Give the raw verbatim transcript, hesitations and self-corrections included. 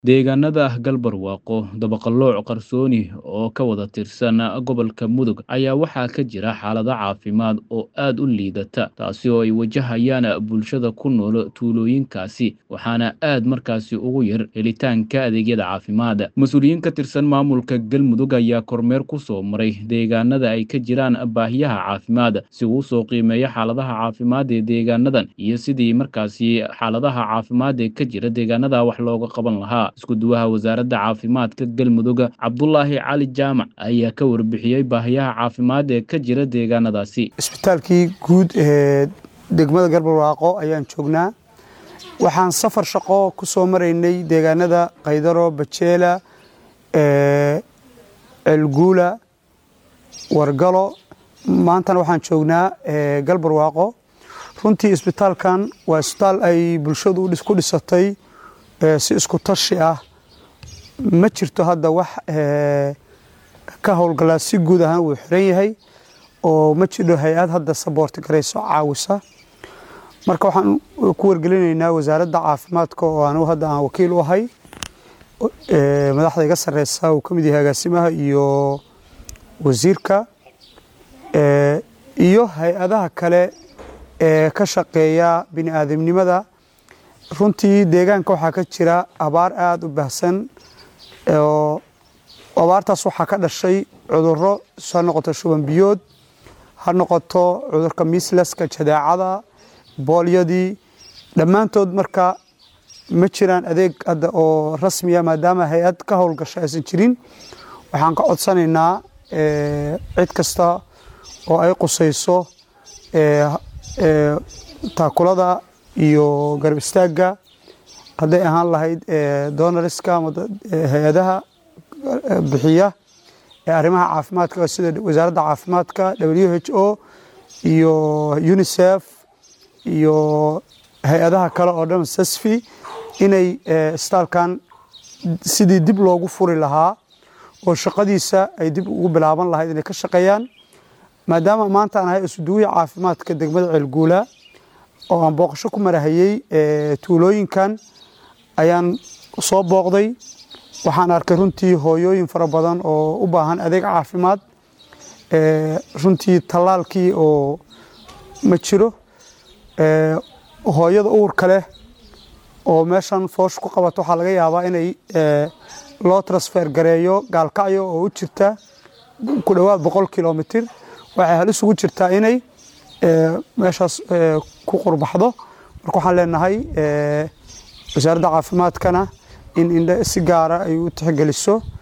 Deegaanada Galbarwaaqo, Dabaqalooc Qarsooni oo ka wada tirsan gobolka Mudug ayaa waxaa ka jira xaalado caafimaad oo aad u liidata, taasi oo ay wajahayaan bulshada ku nool tuulooyinkaasi, waxaana aad markaasi ugu yar helitaanka adeegyada caafimaad. Mas-uuliyiin ka tirsan maamulka Galmudug ayaa kormeer ku soo maray deegaanada ay ka jiraan baahiyaha caafimaad si uu soo qiimeeyo xaaladaha caafimaad ee deegaanadan iyo sidii markaasi xaaladaha caafimaad ee ka jira deegaanada wax looga qaban lahaa. isku duwaha wasaaradda caafimaadka Galmudug Cabdulaahi Cali Jaamac ayaa ka warbixiyay baahiyaha caafimaad ee ka jira deegaanadaasi. Isbitaalkii guud ee degmada Galbarwaaqo ayaan joognaa. Waxaan safar shaqo ku soo maraynay deegaanada Qaydaro, Bajeela, ee Elguula, Wargalo. Maantana waxaan joognaa ee Galbarwaaqo. Runtii isbitaalkan waa isbitaal ay bulshadu ku dhisatay si isku tashi ah. Ma jirto hadda wax ka howlgala si guud ahaan uu xiran yahay oo ma jiro hay'ad hadda support gareyso caawisa. Marka waxaan ku wargelinaynaa wasaaradda caafimaadka oo anigu hadda aan wakiil u ahay, madaxda iga sareysa oo ka mid yahay agaasimaha iyo wasiirka iyo hay'adaha kale ee ka shaqeeya bini'aadamnimada. runtii deegaanka waxaa ka jira abaar aad u baahsan oo abaartaas waxaa ka dhashay cudurro soo noqoto shuban biyood, ha noqoto cudurka measleska, jadeecada, boolyadii, dhammaantood marka ma jiraan adeeg hadda oo rasmi ah maadaama hay'ad ka howlgasha aysan jirin. waxaan ka codsanaynaa cid kasta oo ay qusayso taakulada iyo garab istaaga hadday ahaan lahayd donorska ama hay'adaha bixiya ee arrimaha caafimaadka sida wasaaradda caafimaadka, W H O iyo UNICEF iyo hay'adaha kale oo dhan SASFI inay isbitaalkan sidii dib loogu furi lahaa oo shaqadiisa ay dib ugu bilaaban lahayd inay ka shaqeeyaan. maadaama maanta aan ahay isuduwiga caafimaadka degmada Ceelguula oo aan booqasho ku marahayay tuulooyinkan ayaan soo booqday. waxaan arkay runtii hooyooyin fara badan oo u baahan adeeg caafimaad, runtii tallaalkii oo ma jiro. hooyada uurka leh oo meeshan foosh ku qabato waxaa laga yaabaa inay loo transfer gareeyo Gaalkacyo oo u jirta ku dhawaad boqol kiiloomitir. waxay halis ugu jirtaa inay meeshaas ku qurbaxdo. marka waxaan leenahay wasaaradda caafimaadkana in indha si gaara ay u tixgeliso